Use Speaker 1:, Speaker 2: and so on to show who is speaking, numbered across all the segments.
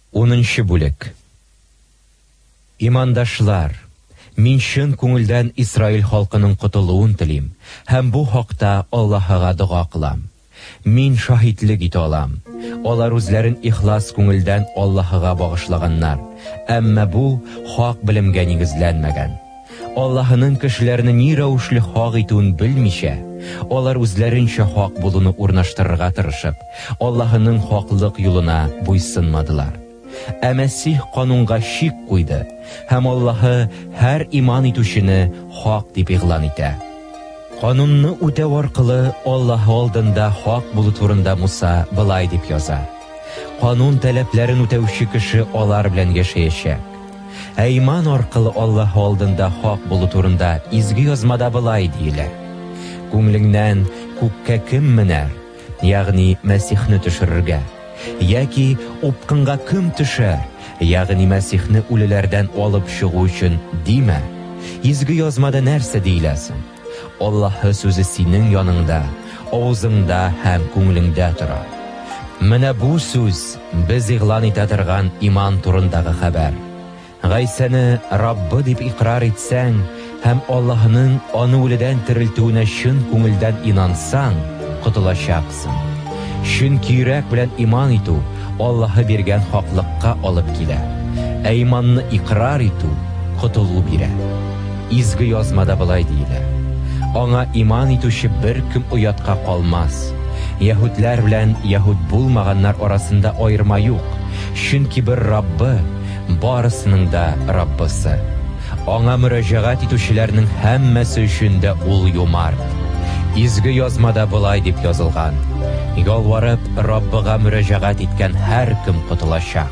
Speaker 1: 10-нчы бүлек. Имандашлар, мин чын күңелдән Исраил халкының котылуын телим, һәм бу хакта Аллаһка дуга кылам. Мин шаһидлек итә алам. Алар үзләрен ихлас күңелдән Аллаһка багышлаганнар, әмма бу хак белемгә нигезләнмәгән. Аллаһның кешеләрне ни рәвешле хак итүен белмичә, алар үзләренчә хак булуны урнаштырырга тырышып, Аллаһның хаклык юлына буйсынмадылар. Ә Мәсих канунга шик куйды, һәм Аллаһы һәр иман итүчене хак дип игълан итә. Канунны үтәү аркылы Аллаһ алдында хак булу турында Муса былай дип яза: канун таләпләрен үтәүче кеше алар белән яшәячәк. Ә иман аркылы Аллаһ алдында хак булу турында изге язмада былай диелә: күңлеңнән күккә кем менәр, ягъни Мәсихне төшерергә, яки упкынга кем төшәр, ягъни Мәсихне үлеләрдән алып чыгу өчен димә. Изге язмада нәрсә диеләсең? Аллаһы сүзе синең яныңда, авызыңда һәм күңлеңдә тора. Менә бу сүз без игълан итә торган иман турындагы хәбәр. Гайсәне Раббы дип икрар итсәң һәм Аллаһның аны үледән терелтүенә чын күңелдән инансаң, котылачаксың. Чөнки йөрәк белән иман итү Аллаһы биргән хаклыкка алып килә. Ә иманны икрар итү котылу бирә. Изге язмада былай диелә: аңа иман итүче бер кем уятка калмас. Яһүдләр белән яһүд булмаганнар арасында аерма юк, чөнки бер Раббы, барысының да Раббысы. Аңа мөрәҗәгать итүчеләрнең һәммәсе өчен дә ул юмарт. Изге язмада былай дип язылган: ялварып Раббыга мөрәҗәгать иткән һәр кем котылачак.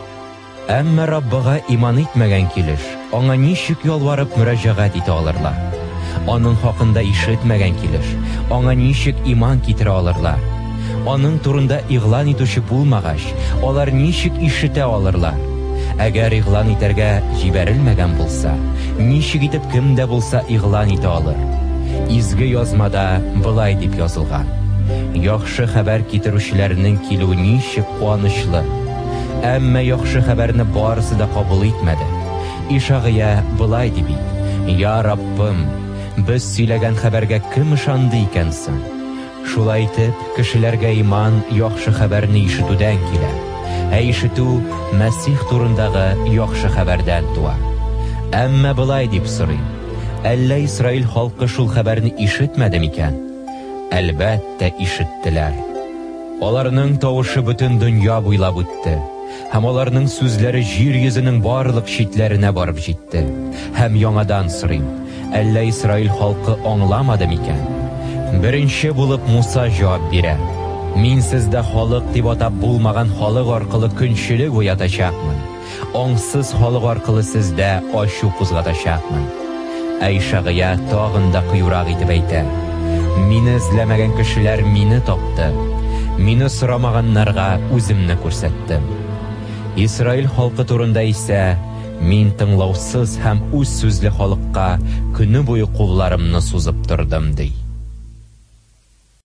Speaker 1: Әмма Раббыга иман итмәгән килеш, аңа ничек ялварып мөрәҗәгать итә алырлар? Аның хакында ишетмәгән килеш, аңа ничек иман китерә алырлар? Аның турында игълан итүче булмагач, алар ничек ишетә алырлар? Әгәр игълан итәргә җибәрелмәгән булса, ничек итеп кем дә булса игълан итә алыр? Изге язмада былай дип язылган: яхшы хәбәр китерүчеләрнең килүе ничек куанычлы. Әмма яхшы хәбәрне барысы да кабул итмәде. Ишагыя былай дип: я Раббым, без сөйләгән хәбәргә кем ышанды икән соң? Шулай итеп, кешеләргә иман яхшы хәбәрне ишетүдән килә. Ә ишетү Мәсих турындагы яхшы хәбәрдән туа. Әмма былай дип сорыйм: әллә Исраил халкы шул хәбәрне ишетмәде микән? Әлбәттә ишеттеләр. Аларның тавышы бөтен дөнья буйлап үтте, һәм аларның сүзләре җир йөзенең барлык читләренә барып җитте. Һәм яңадан сорыйм: әллә Исраил халкы аңламады микән? Беренче булып Муса җавап бирә: мин сездә халык дип атап булмаган халык аркылы көнчелек уятачакмын. Аңсыз халык аркылы сездә ачу кузгатачакмын. Ишагыя тагын да кыюрак итеп әйтә: мине эзләмәгән кешеләр мине тапты, мине сорамаганнарга үземне күрсәттем. Исраил халкы турында исә мин тыңлаусыз һәм үз сүзле халыкка көне буе кулларымны сузып тордым ди.